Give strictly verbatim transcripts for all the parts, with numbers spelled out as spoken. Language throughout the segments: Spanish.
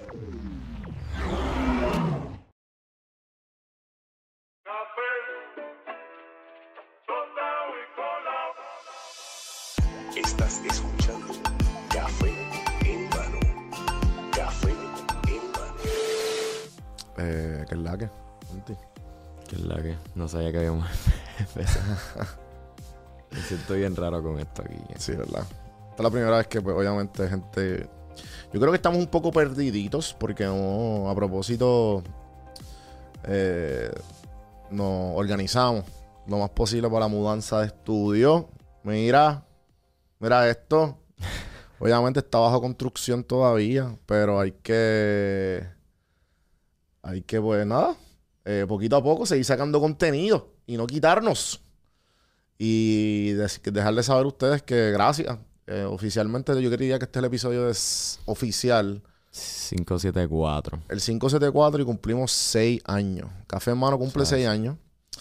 Estás escuchando Café en Mano. Café en Mano. Eh, ¿Qué es la que? ¿Qué es la que? No sabía que habíamos empezado. Me siento bien raro con esto aquí. Sí, ¿verdad? Esta es la primera vez que, pues, obviamente, gente... Yo creo que estamos un poco perdiditos porque no, a propósito eh, nos organizamos lo más posible para la mudanza de estudio. Mira, mira esto. Obviamente está bajo construcción todavía, pero hay que... Hay que, pues, nada, eh, poquito a poco seguir sacando contenido y no quitarnos. Y de- dejarles saber a ustedes que gracias. Eh, oficialmente yo quería que este es el episodio es oficial. cinco siete cuatro. El cinco setenta y cuatro y cumplimos seis años. Café en Mano cumple seis años.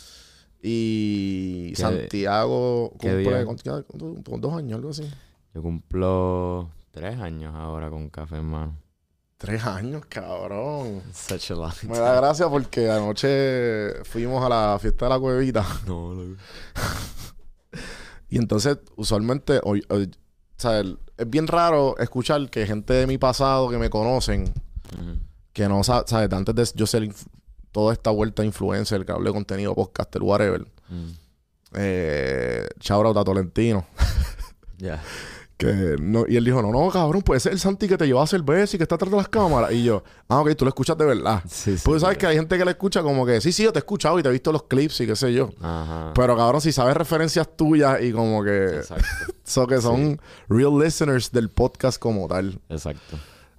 Y ¿Qué- Santiago qué cumple día? con, con- con dos años, algo así. Yo cumplo tres años ahora con Café en Mano. Tres años, cabrón. Such a long Me time. da gracia porque anoche fuimos a la fiesta de la cuevita. No, loco. Y entonces, usualmente, hoy, hoy- o sea, el- es bien raro escuchar que gente de mi pasado que me conocen, Ujú. que no sabe, ¿sabes? Antes de yo ser inf- toda esta vuelta de influencer, que hable de contenido, podcaster, whatever. Mm. Eh, shout out a Tolentino. Ya. Que no, y él dijo, no, no, cabrón, pues ese es el Santi que te lleva a cerveza y que está atrás de las cámaras. Y yo, ah, ok, tú lo escuchas de verdad. Sí, sí. Pues sabes que claro. hay gente que le escucha como que, sí, sí, yo te he escuchado y te he visto los clips y qué sé yo. Ajá. Pero cabrón, si sabes referencias tuyas y como que... Exacto. So que son real listeners del podcast como tal. Exacto.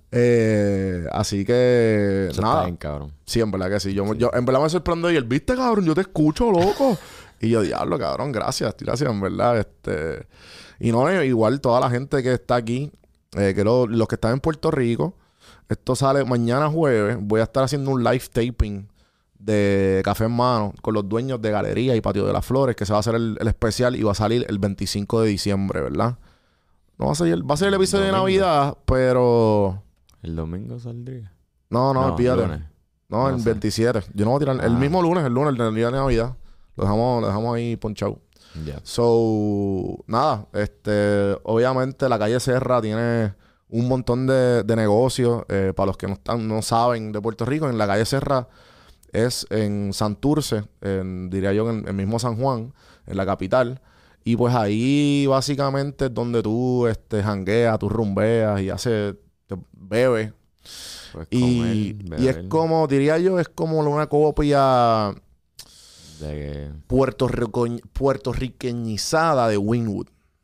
Eh, así que... Eso nada. está bien, cabrón. Sí, en verdad que sí. Yo, Sí. yo en verdad me sorprendo y él, viste, cabrón, yo te escucho, loco. Y yo, diablo, cabrón, gracias, gracias, en verdad. Este... Y no, eh, igual toda la gente que está aquí, eh, que lo- los que están en Puerto Rico, esto sale mañana jueves. Voy a estar haciendo un live taping de Café en Mano con los dueños de Galería y Patio de las Flores, que se va a hacer el, el especial y va a salir el veinticinco de diciembre, ¿verdad? No va a ser, va a ser el episodio de Domingo. Navidad, pero... ¿El domingo saldría? No, no, olvídate. lunes. No, el No sé. veintisiete. Yo no voy a tirar... El Ah. mismo lunes, el lunes, el día de Navidad. Lo dejamos, lo dejamos ahí ponchado. Ya. So, nada, este, obviamente la calle Serra tiene un montón de, de negocios. Eh, para los que no están, no saben de Puerto Rico, en la calle Serra es en Santurce, en, diría yo, en el mismo San Juan, en la capital. Y pues ahí básicamente es donde tú este, jangueas, tú rumbeas y haces, te bebes. Pues Y, comer, y es beber, como, diría yo, es como una copia de... puertorrico- puertorriqueñizada de Wynwood.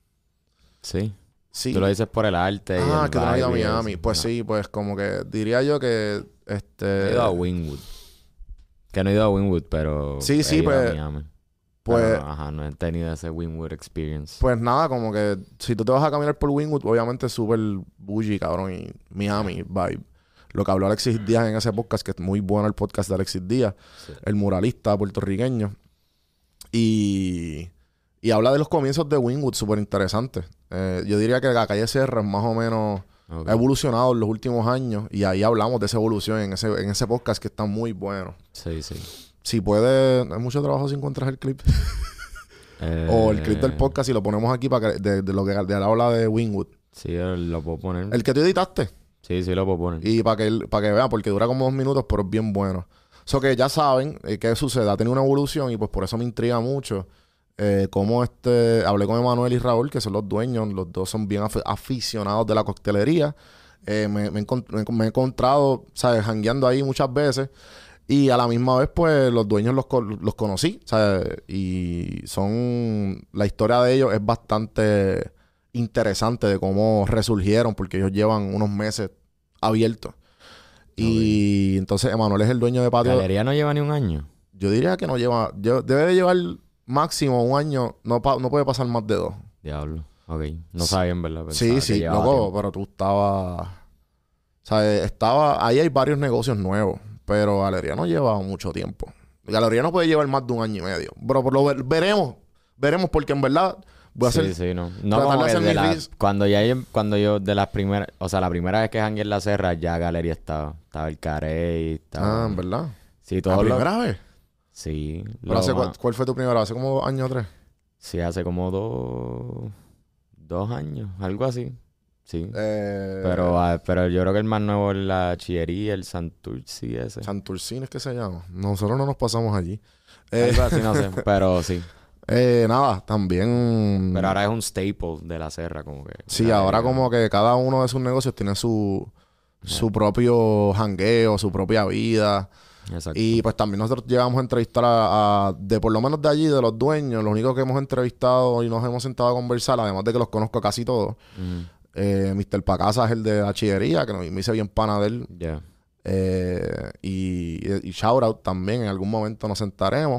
Sí. Sí. Tú lo dices por el arte. y Ah, el que tú no has ido a vibe y eso. Miami. Pues No. sí, pues como que diría yo que este He ido a Wynwood. Que no he ido a Wynwood, pero... Sí, he sí, ido pues- a Miami. pues, Pero, ajá, no he tenido ese Wynwood experience. pues nada, como que si tú te vas a caminar por Wynwood, obviamente es súper bougie, cabrón, y Miami vibe. Lo que habló Alexis Díaz en ese podcast, que es muy bueno el podcast de Alexis Díaz, Sí. el muralista puertorriqueño. Y, y habla de los comienzos de Wynwood, súper interesante. Eh, yo diría que la calle Serra es más o menos... Ok. Ha evolucionado en los últimos años y ahí hablamos de esa evolución en ese, en ese podcast que está muy bueno. Sí, sí. Si puede, hay mucho trabajo si encuentras el clip. Eh, O el clip del podcast y lo ponemos aquí para que, de, de lo que de la habla de Wynwood. Sí, lo puedo poner. El que tú editaste. Sí, sí, lo puedo poner. Y para que, él- para que vean, porque dura como dos minutos, pero es bien bueno. So que ya saben eh, qué sucede. Ha tenido una evolución y pues por eso me intriga mucho. Eh, cómo este... Hablé con Emanuel y Raúl, que son los dueños. Los dos son bien af- aficionados de la coctelería. Eh, me, me, he encont- me he- me he encontrado, ¿sabes? Jangueando ahí muchas veces. Y a la misma vez, pues, los dueños los, co- los conocí, ¿sabes? Y son... La historia de ellos es bastante interesante de cómo resurgieron, porque ellos llevan unos meses abiertos. Y entonces Emanuel es el dueño de Patio. Galería no lleva ni un año. Yo diría que no lleva... lle- Debe de llevar máximo un año. No, pa- no puede pasar más de dos. Diablo. Ok. No Sí. sabía en verdad. Sí, pensaba que sí, llevaba loco, tiempo. pero tú estabas... O sea, estaba... Ahí hay varios negocios nuevos, pero Galería no lleva mucho tiempo. Galería no puede llevar más de un año y medio. Pero por lo ver- veremos, veremos, porque en verdad Voy a sí, hacer... sí, no. No tratar como de que hacer de mi la, ris- cuando ya yo- cuando yo de las primeras, o sea, la primera vez que jangué en la Serra, ya Galería estaba. Estaba el Carey, estaba. Ah, ¿en verdad? Sí, ¿La todo lo. primera vez? Sí. ¿Pero lo hace más- cua- ¿Cuál fue tu primera vez? ¿Hace como dos años o tres? Sí, hace como dos. Dos años, algo así. Sí. Eh, Pero, ah, pero yo creo que el más nuevo es la Chillería, el Santurci ese. Santurcine es que se llama. Nosotros no nos pasamos allí. Eh, Algo así, no sé. Pero sí. eh, nada, también... Pero ahora es un staple de la Serra, como que. Sí, Galería. ahora como que cada uno de sus negocios tiene su, su propio jangueo, su propia vida. Exacto. Y pues también nosotros llegamos a entrevistar a, a- de por lo menos de allí, de los dueños, los únicos que hemos entrevistado y nos hemos sentado a conversar, además de que los conozco casi todos. Ujú. Eh, mister Pacasa es el de la chillería, que me hice bien pana de él. Ya. Eh, y, y shout out también, en algún momento nos sentaremos.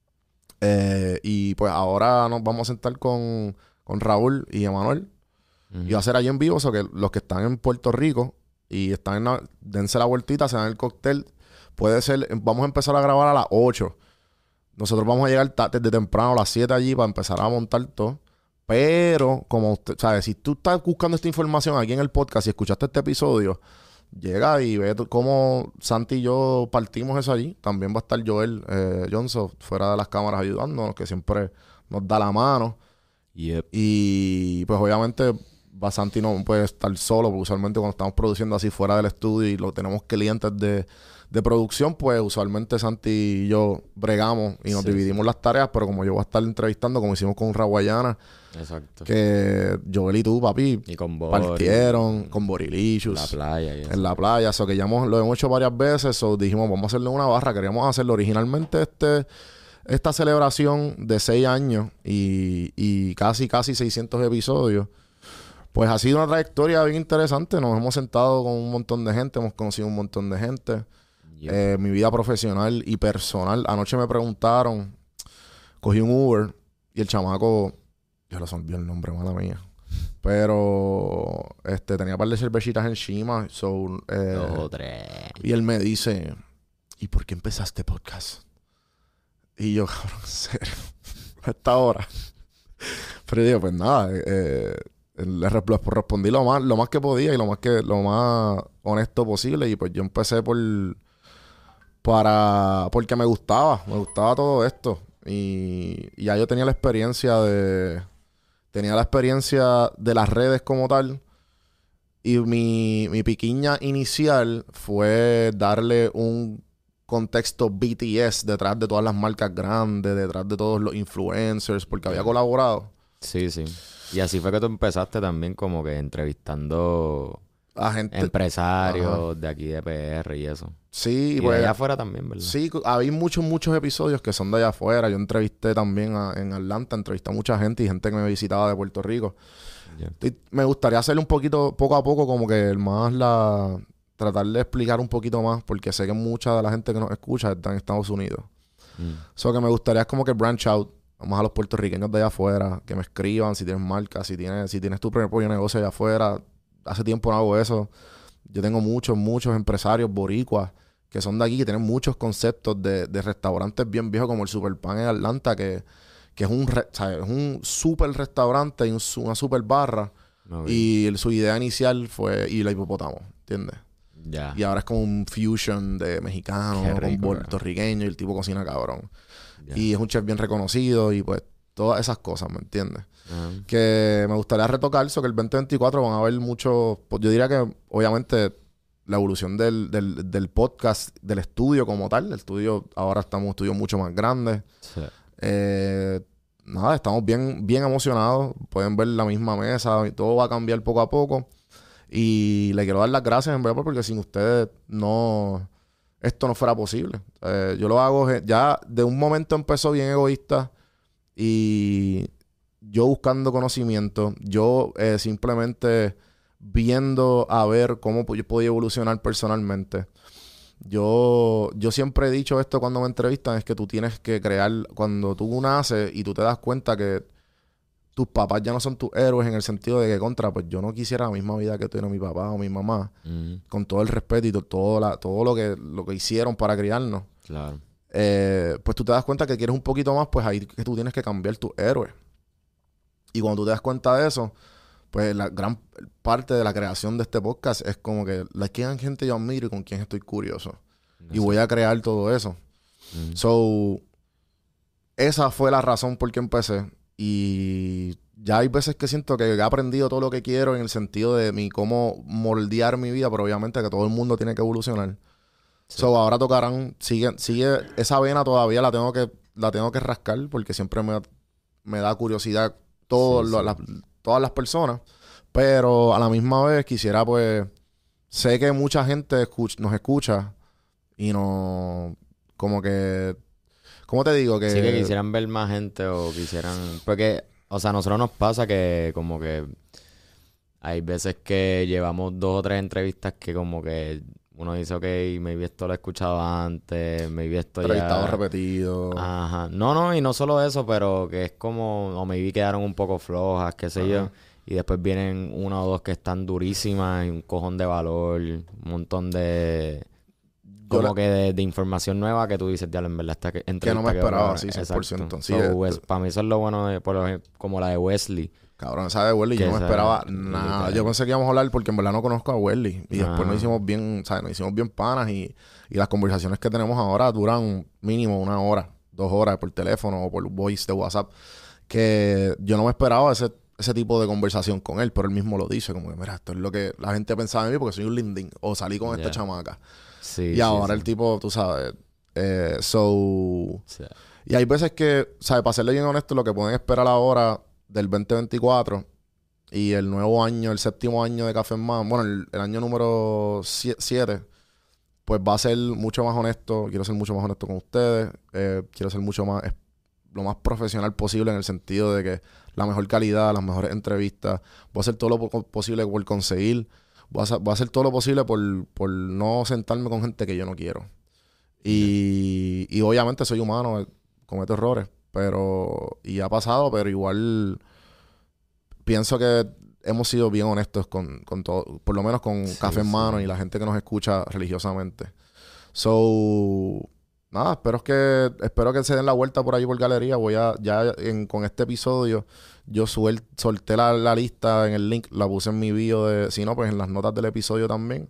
Eh, y pues ahora nos vamos a sentar con, con Raúl y Emanuel. Ujú. Y va a ser allí en vivo, o sea que los que están en Puerto Rico y están en la, dense la vueltita, se dan el cóctel. Puede ser, vamos a empezar a grabar a las ocho. Nosotros vamos a llegar ta- desde temprano a las siete allí para empezar a montar todo. Pero, como usted, ¿sabes? Si tú estás buscando esta información aquí en el podcast y escuchaste este episodio, llega y ve tú- cómo Santi y yo partimos eso allí. También va a estar Joel eh, Johnson fuera de las cámaras ayudándonos, que siempre nos da la mano. Yep. Y pues obviamente va Santi no puede estar solo, porque usualmente cuando estamos produciendo así fuera del estudio y lo tenemos clientes de, de producción, pues usualmente Santi y yo bregamos y nos Sí, dividimos las tareas, pero como yo voy a estar entrevistando, como hicimos con Raguayana, Exacto. que Joel y tú, papi, Y con Bori, partieron con la Borilicious playa y eso. en la playa, eso que ya hemos, lo hemos hecho varias veces, so dijimos, vamos a hacerle una barra, queríamos hacerlo originalmente este... Esta celebración de seis años y, y casi, casi seiscientos episodios, pues ha sido una trayectoria bien interesante. Nos hemos sentado con un montón de gente, hemos conocido un montón de gente. Yep. Eh, mi vida profesional y personal. Anoche me preguntaron, cogí un Uber y el chamaco, yo les olvidé el nombre, mala mía. Pero este tenía un par de cervecitas encima. So, eh, Dos o tres. y él me dice, ¿y por qué empezaste podcast? Y yo, cabrón, en serio, a esta hora. Pero yo digo, pues nada, eh, eh, le re- le respondí lo más, lo más que podía y lo más que, lo más honesto posible. Y pues yo empecé por para porque me gustaba, me gustaba todo esto. Y, y ya yo tenía la experiencia de. Tenía la experiencia de las redes como tal. Y mi, mi piquiña inicial fue darle un contexto B T S detrás de todas las marcas grandes, detrás de todos los influencers, porque había colaborado. Sí, sí. Y así fue que tú empezaste también como que entrevistando A gente. empresarios Ajá. de aquí de P R y eso. Sí, Y, de pues. allá afuera también, ¿verdad? Sí, cu- hay muchos, muchos episodios que son de allá afuera. Yo entrevisté también a- en Atlanta, entrevisté a mucha gente y gente que me visitaba de Puerto Rico. Ya. Y me gustaría hacer un poquito, poco a poco, como que el más la... Tratar de explicar un poquito más, porque sé que mucha de la gente que nos escucha está en Estados Unidos. Mm. So que me gustaría es como que branch out más a los puertorriqueños de allá afuera, que me escriban si tienes marca, si tienes, si tienes tu primer propio negocio allá afuera. Hace tiempo no hago eso. Yo tengo muchos, muchos empresarios boricuas que son de aquí, que tienen muchos conceptos de, de restaurantes bien viejos como el Superpan en Atlanta, que, que es un re- ¿sabes? Es un super restaurante y un su- una super barra. Ok. Y el- su idea inicial fue ir a Hipopótamo, ¿entiendes? Ya. Y ahora es como un fusion de mexicano Qué con rico, puertorriqueño y el tipo cocina cabrón. Ya. Y es un chef bien reconocido y pues todas esas cosas, ¿me entiendes? Ajá. Que me gustaría retocar eso, que el veinte veinticuatro van a haber muchos... pues, yo diría que obviamente la evolución del, del, del podcast, del estudio como tal. El estudio, ahora estamos en un estudio mucho más grande. Sí. Eh, nada, estamos bien, bien emocionados. Pueden ver la misma mesa y todo va a cambiar poco a poco. Y le quiero dar las gracias en verdad porque sin ustedes no... Esto no fuera posible. Eh, yo lo hago... ge- Ya de un momento empezó bien egoísta y yo buscando conocimiento, yo eh, simplemente viendo a ver cómo po- yo podía evolucionar personalmente. Yo, yo siempre he dicho esto cuando me entrevistan, es que tú tienes que crear, cuando tú naces y tú te das cuenta que tus papás ya no son tus héroes en el sentido de que contra, pues yo no quisiera la misma vida que tuvieron mi papá o mi mamá, Mm, con todo el respeto y to- todo, la, todo lo que, lo que hicieron para criarnos. claro. Eh, pues tú te das cuenta que quieres un poquito más, pues ahí que tú tienes que cambiar tus héroes. Y cuando tú te das cuenta de eso, pues la gran parte de la creación de este podcast es como que la que hay gente yo admiro y con quien estoy curioso. No y sé. Voy a crear todo eso. Mm. So, esa fue la razón por qué empecé. Y ya hay veces que siento que he aprendido todo lo que quiero en el sentido de mi cómo moldear mi vida, pero obviamente que todo el mundo tiene que evolucionar. Sí. So, ahora tocarán, sigue, sigue, esa vena todavía la tengo que, la tengo que rascar porque siempre me, me da curiosidad todo, sí, lo, sí. La, todas las personas. Pero a la misma vez quisiera, pues, sé que mucha gente escucha, nos escucha y no, como que, ¿cómo te digo? Que sí, que quisieran ver más gente o quisieran, porque, o sea, a nosotros nos pasa que como que hay veces que llevamos dos o tres entrevistas que como que uno dice, ok, maybe esto lo he escuchado antes, maybe esto ya... Entrevistado repetido. Ajá. No, no, y no solo eso, pero que es como, o maybe quedaron un poco flojas, qué sé Ajá. yo. Y después vienen una o dos que están durísimas y un cojón de valor, un montón de... Como la... que de, de información nueva que tú dices, diablo, en verdad, esta que, que no me esperaba, sí, cien por ciento. Sí, so, es, para mí eso es lo bueno, de, por ejemplo, como la de Wesley. Cabrón, esa de Wesley yo no me esperaba nada. Literal. Yo pensé que íbamos a hablar porque en verdad no conozco a Wesley. Y después nos hicimos bien, ¿sabes? Nos hicimos bien panas y, y las conversaciones que tenemos ahora duran mínimo una hora, dos horas por teléfono o por voice de WhatsApp. Que yo no me esperaba ese, ese tipo de conversación con él, pero él mismo lo dice, como que mira, esto es lo que la gente pensaba de mí porque soy un lindín o salí con yeah. esta chamaca. Sí, y sí, ahora sí. el tipo, tú sabes, eh, so... Sí. Y hay veces que, ¿sabes? Para serle bien honesto, lo que pueden esperar ahora del veinte veinticuatro y el nuevo año, el séptimo año de Café en Mano, bueno, el, el año número siete, pues va a ser mucho más honesto. Quiero ser mucho más honesto con ustedes. Eh, quiero ser mucho más, eh, lo más profesional posible en el sentido de que la mejor calidad, las mejores entrevistas. Voy a hacer todo lo po- posible por conseguir. Voy a, voy a hacer todo lo posible por, por no sentarme con gente que yo no quiero. Y, y obviamente soy humano, cometo errores. Pero, y ha pasado, pero igual pienso que hemos sido bien honestos con, con todo, por lo menos con sí, Café en sí. Mano y la gente que nos escucha religiosamente. So, nada, espero que, espero que se den la vuelta por ahí por galería. Voy a, ya en, con este episodio, yo suel, solté la, la lista en el link, la puse en mi bio de, si no, pues en las notas del episodio también.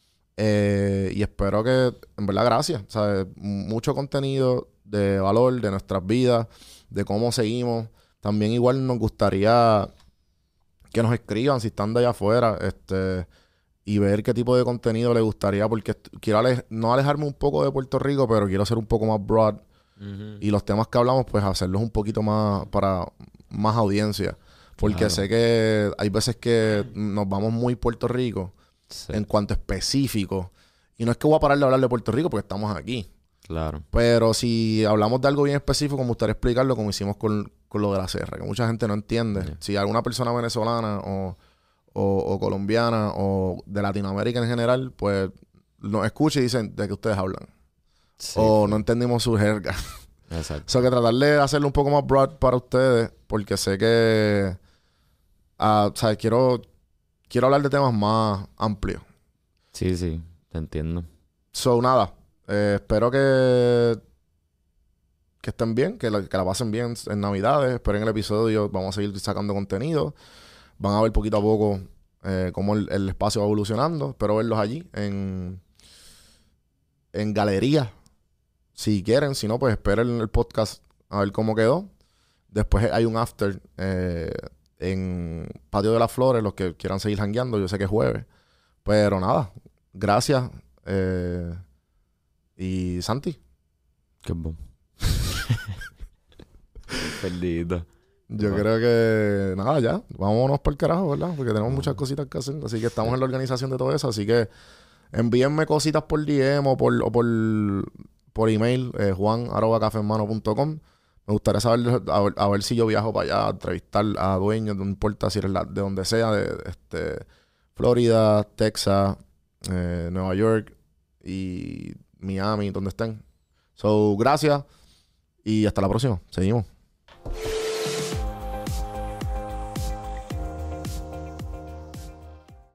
Eh, y espero que, en verdad, gracias. ¿Sabes? Mucho contenido de valor, de nuestras vidas, de cómo seguimos. También igual nos gustaría que nos escriban si están de allá afuera, este, y ver qué tipo de contenido les gustaría, porque quiero ale- no alejarme un poco de Puerto Rico, pero quiero ser un poco más broad. Uh-huh. Y los temas que hablamos, pues hacerlos un poquito más para más audiencia. Porque claro. sé que hay veces que nos vamos muy Puerto Rico sí. en cuanto a específico. Y no es que voy a parar de hablar de Puerto Rico porque estamos aquí. Claro. Pero si hablamos de algo bien específico, me gustaría explicarlo como hicimos con, con lo de la serra, que mucha gente no entiende. Yeah. Si alguna persona venezolana o, o, o colombiana o de Latinoamérica en general, pues nos escucha y dicen de qué ustedes hablan. Sí, o sí. no entendimos su jerga. Exacto. O sea, que tratar de hacerlo un poco más broad para ustedes, porque sé que uh, ¿sabes? Quiero, quiero hablar de temas más amplios. Sí, sí, te entiendo. So, nada. Eh, espero que que estén bien, que la, que la pasen bien en Navidades. Esperen el episodio, vamos a seguir sacando contenido. Van a ver poquito a poco eh, cómo el, el espacio va evolucionando. Espero verlos allí en, en galería. Si quieren, si no, pues esperen el podcast a ver cómo quedó. Después hay un after eh, en Patio de las Flores, los que quieran seguir jangueando. Yo sé que es jueves. Pero nada, gracias. Eh, y Santi. Qué bon. Perdido. Yo bueno. creo que nada, ya. Vámonos por el carajo, ¿verdad? Porque tenemos uh-huh. muchas cositas que hacer. Así que estamos sí. en la organización de todo eso. Así que envíenme cositas por D M o por, o por, por email, eh, juan arroba cafemano punto com. Me gustaría saber a, ver a ver si yo viajo para allá a entrevistar a dueños, no importa si eres la, de donde sea, de, de este, Florida, Texas, eh, Nueva York y Miami, donde estén. So, gracias y hasta la próxima. Seguimos.